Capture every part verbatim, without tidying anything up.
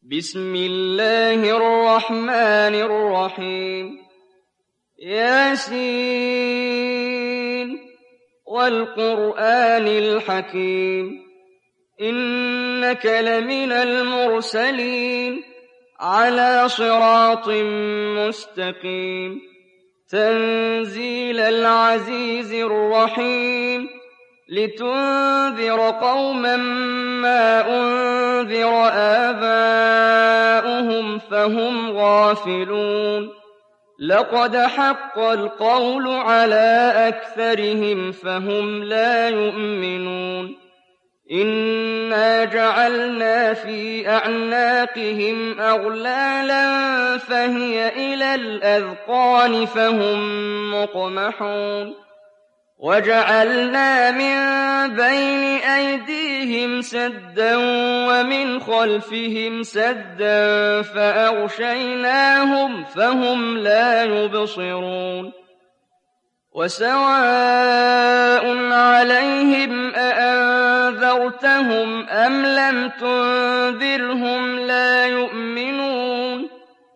بسم الله الرحمن الرحيم ياسين والقرآن الحكيم إنك لمن المرسلين على صراط مستقيم تنزيل العزيز الرحيم لتنذر قوما ما أنذر آباؤهم فهم غافلون لقد حق القول على أكثرهم فهم لا يؤمنون إنا جعلنا في أعناقهم أغلالا فهي إلى الأذقان فهم مقمحون وجعلنا من بين أيديهم سدا ومن خلفهم سدا فأغشيناهم فهم لا يبصرون وسواء عليهم أأنذرتهم أم لم تنذرهم لا يؤمنون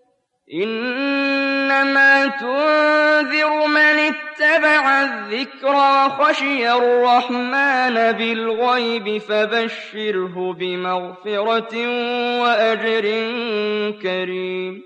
إنما تنذر من اتبع الذكر وخشي الرحمن بالغيب فبشره بمغفرة وأجر كريم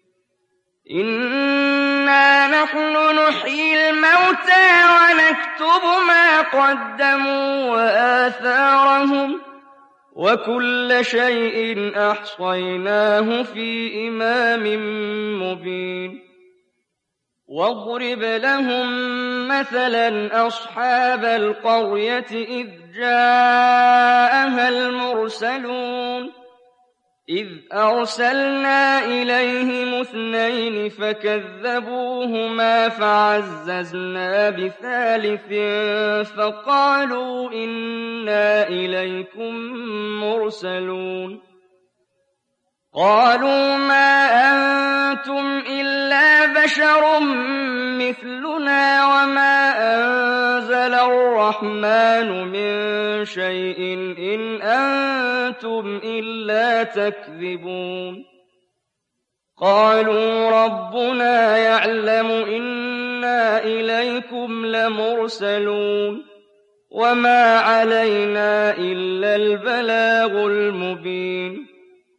إنا نحن نحيي الموتى ونكتب ما قدموا وآثارهم وكل شيء أحصيناه في إمام مبين واضرب لهم مثلا أصحاب القرية إذ جاءها المرسلون إذ أرسلنا إليهم اثنين فكذبوهما فعززنا بثالث فقالوا إنا إليكم مرسلون قالوا ما أنتم إلا بشر مثلنا وما أنزل الرحمن من شيء إن أنتم إلا تكذبون قالوا ربنا يعلم إنا إليكم لمرسلون وما علينا إلا البلاغ المبين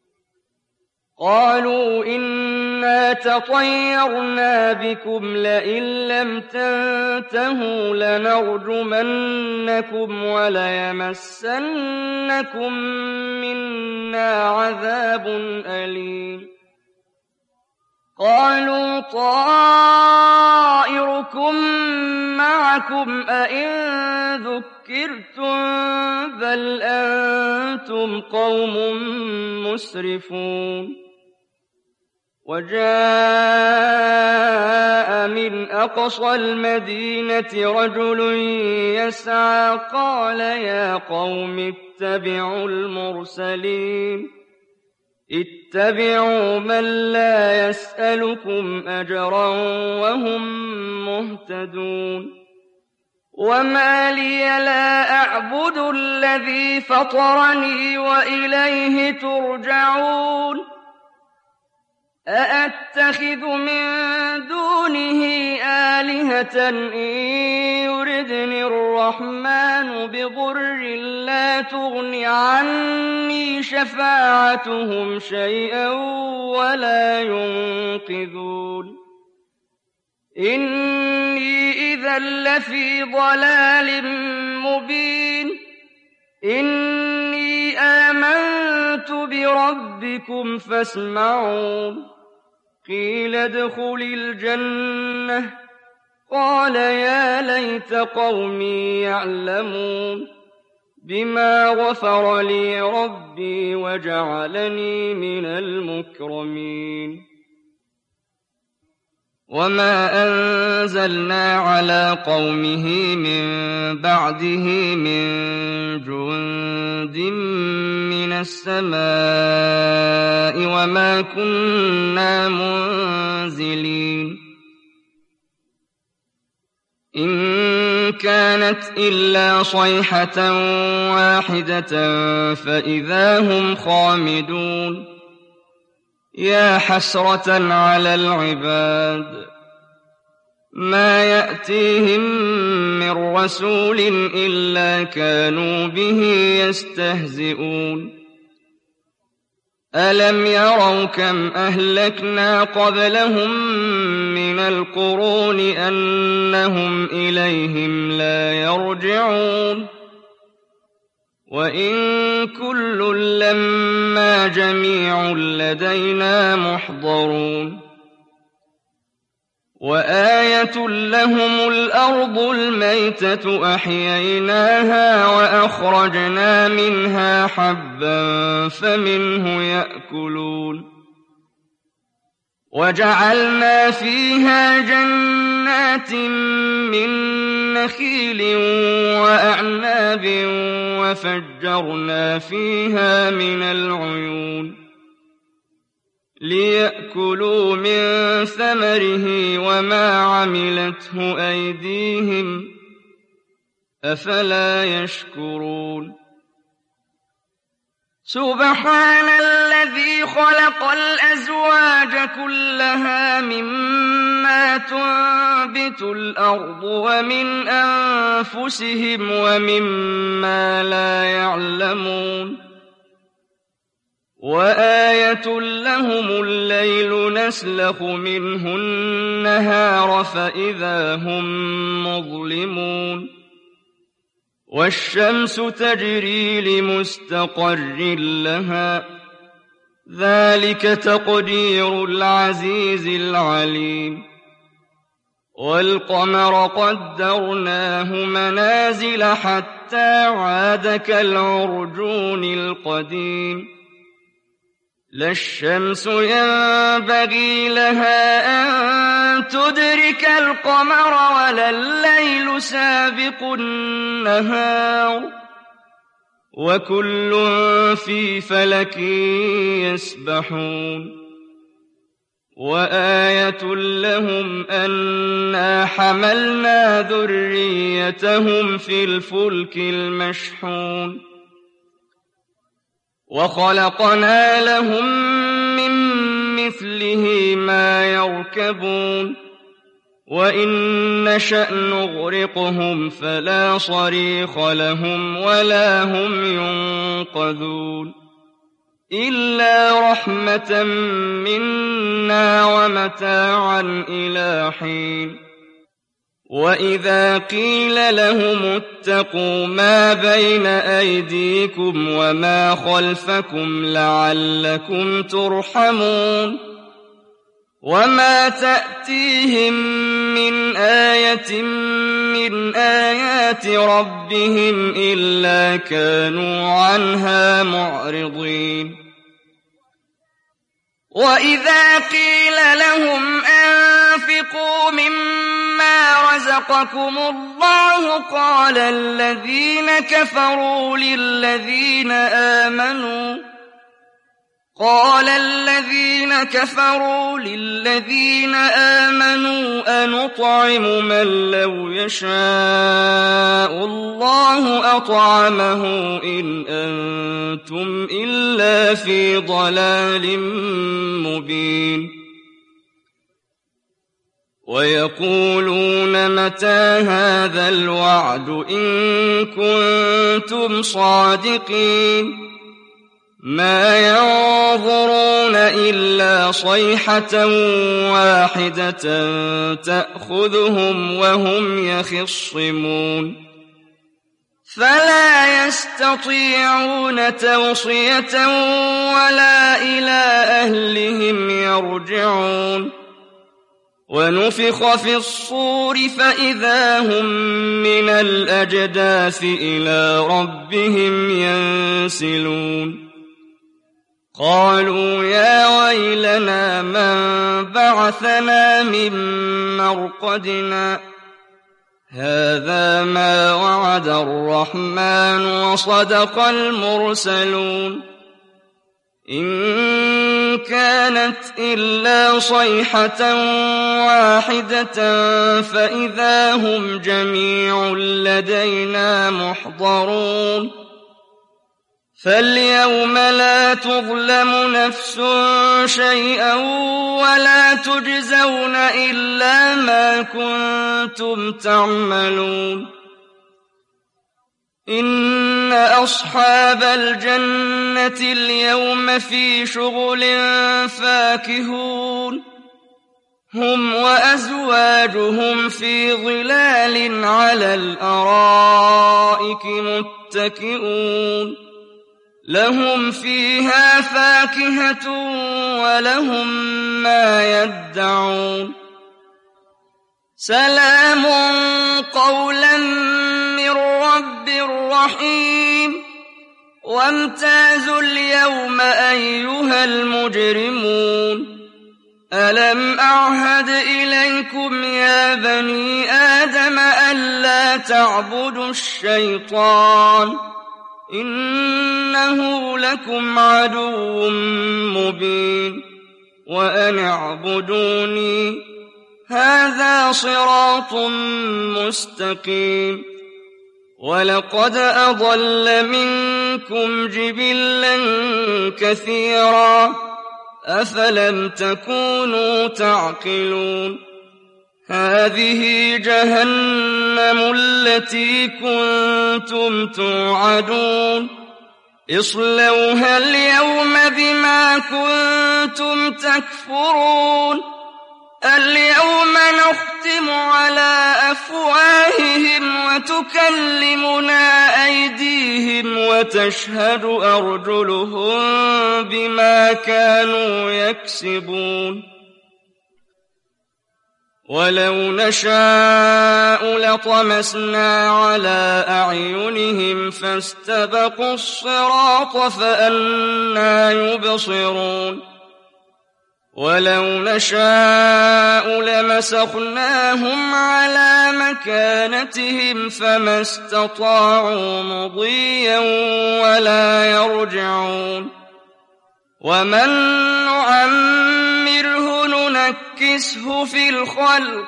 قالوا إنا تطيرنا بكم لئن لم تنتهوا لنرجمنكم وليمسنكم منا عذاب أليم قالوا طائركم معكم أئن ذكرتم بل أنتم قوم مسرفون وجاء من أقصى المدينة رجل يسعى قال يا قوم اتبعوا المرسلين اتبعوا من لا يسألكم أجرا وهم مهتدون وما لي لا أعبد الذي فطرني وإليه ترجعون أأتخذ من دونه آلهة إن يردني الرحمن بضر لا تغن عني شفاعتهم شيئا ولا ينقذون إني إذا لفي ضلال مبين إني آمنت بربكم فاسمعون قيل ادخل الجنة قال يا ليت قومي يعلمون بما غفر لي ربي وجعلني من المكرمين وما أنزلنا على قومه من بعده من جند من السماء وما كنا منزلين إن كانت إلا صيحة واحدة فإذا هم خامدون يا حسرة على العباد ما يأتيهم من رسول إلا كانوا به يستهزئون ألم يروا كم أهلكنا قبلهم من القرون أنهم إليهم لا يرجعون وإن كل لما جميع لدينا محضرون وآية لهم الأرض الميتة أحييناها وأخرجنا منها حبا فمنه يأكلون وجعلنا فيها جنات من نخيل وأعناب وفجرنا فيها من العيون ليأكلوا من ثمره وما عملته أيديهم أفلا يشكرون سبحان الذي خلق الأزواج كلها مما تنبت الأرض ومن أنفسهم ومما لا يعلمون وآية لهم الليل نسلخ منه النهار فإذا هم مظلمون والشمس تجري لمستقر لها ذلك تقدير العزيز العليم والقمر قدرناه منازل حتى عاد كالعرجون القديم لا الشمس ينبغي لها أن تدرك القمر ولا الليل سابق النهار وكل في فلك يسبحون وآية لهم أنا حملنا ذريتهم في الفلك المشحون وخلقنا لهم من مثله ما يركبون وإن نشأ نغرقهم فلا صريخ لهم ولا هم ينقذون إلا رحمة منا ومتاعا إلى حين وإذا قيل لهم اتقوا ما بين أيديكم وما خلفكم لعلكم ترحمون وما تأتيهم من آية من آيات ربهم إلا كانوا عنها معرضين وإذا قيل لهم أنفقوا مما رزقكم الله قال الذين كفروا للذين آمنوا قال الذين كفروا للذين آمنوا أنطعم من لو يشاء الله أطعمه إن أنتم إلا في ضلال مبين ويقولون متى هذا الوعد إن كنتم صادقين ما ينظرون إلا صيحة واحدة تأخذهم وهم يخصمون فلا يستطيعون توصية ولا إلى أهلهم يرجعون ونفخ في الصور فإذا هم من الأجداث إلى ربهم ينسلون قالوا يا ويلنا من بعثنا من مرقدنا هذا ما وعد الرحمن وصدق المرسلون إن كانت إلا صيحة واحدة فإذا هم جميع لدينا محضرون فاليوم لا تظلم نفس شيئا ولا تجزون إلا ما كنتم تعملون إن أصحاب الجنة اليوم في شغل فاكهون هم وأزواجهم في ظلال على الأرائك متكئون لهم فيها فاكهة ولهم ما يدعون سلام قولا من رب رحيم وامتازوا اليوم أيها المجرمون ألم أعهد إليكم يا بني آدم ألا تعبدوا الشيطان إنه لكم عدو مبين وأن اعبدوني هذا صراط مستقيم ولقد أضل منكم جبلا كثيرا أفلم تكونوا تعقلون هذه جهنم التي كنتم توعدون اصلوها اليوم بما كنتم تكفرون اليوم نختم على أفواههم وتكلمنا أيديهم وتشهد أرجلهم بما كانوا يكسبون ولو نشاء لطمسنا على أعينهم فاستبقوا الصراط فأنى يبصرون ولو نشاء لمسخناهم على مكانتهم فما استطاعوا مضيا ولا يرجعون ومن نعمره ننكسه في الخلق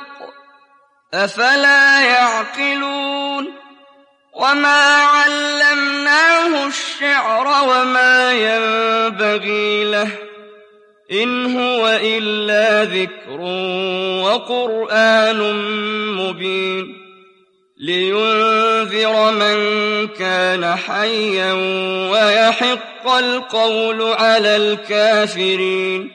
أفلا يعقلون وما علمناه الشعر وما ينبغي له إن هو إلا ذكر وقرآن مبين لينذر من كان حيا ويحق القول على الكافرين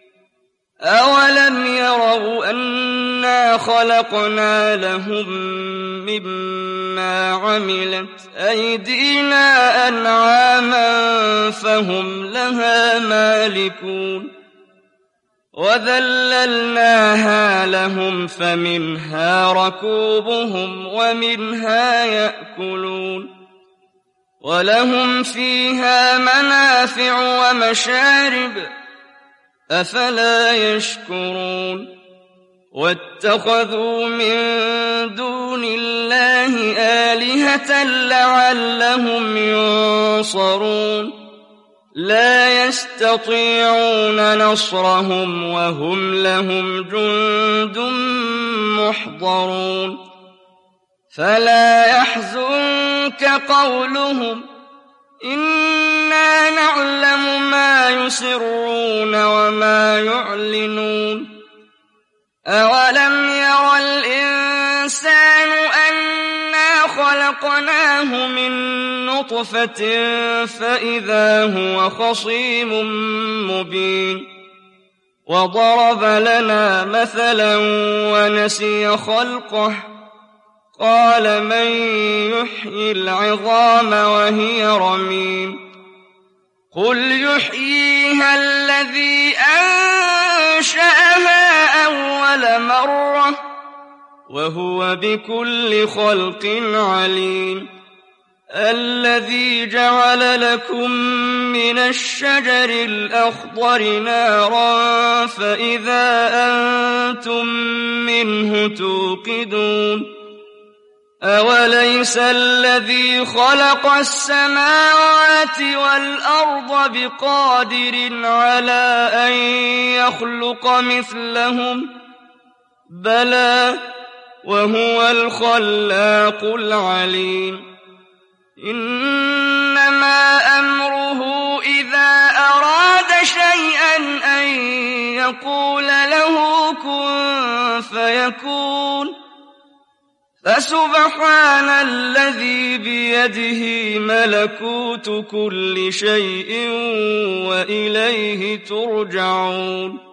أولم يروا أنا خلقنا لهم مما عملت أيدينا أنعاما فهم لها مالكون وذللناها لهم فمنها ركوبهم ومنها يأكلون ولهم فيها منافع ومشارب أفلا يشكرون واتخذوا من دون الله آلهة لعلهم ينصرون لا يستطيعون نصرهم وهم لهم جند محضرون فلا يحزنك قولهم إنا نعلم ما يسرون وما يعلنون أولم ير الإنسان أنا خلقناه من نطفة فإذا هو خصيم مبين وضرب لنا مثلا ونسي خلقه قال من يحيي العظام وهي رميم قل يحييها الذي أنشأها أول مرة وهو بكل خلق عليم الذي جعل لكم من الشجر الأخضر نارا فإذا أنتم منه توقدون أوليس الذي خلق السماوات والأرض بقادر على أن يخلق مثلهم بلى وهو الخلاق العليم إنما أمره إذا أراد شيئا أن يقول له كن فيكون فسبحان الذي بيده ملكوت كل شيء وإليه ترجعون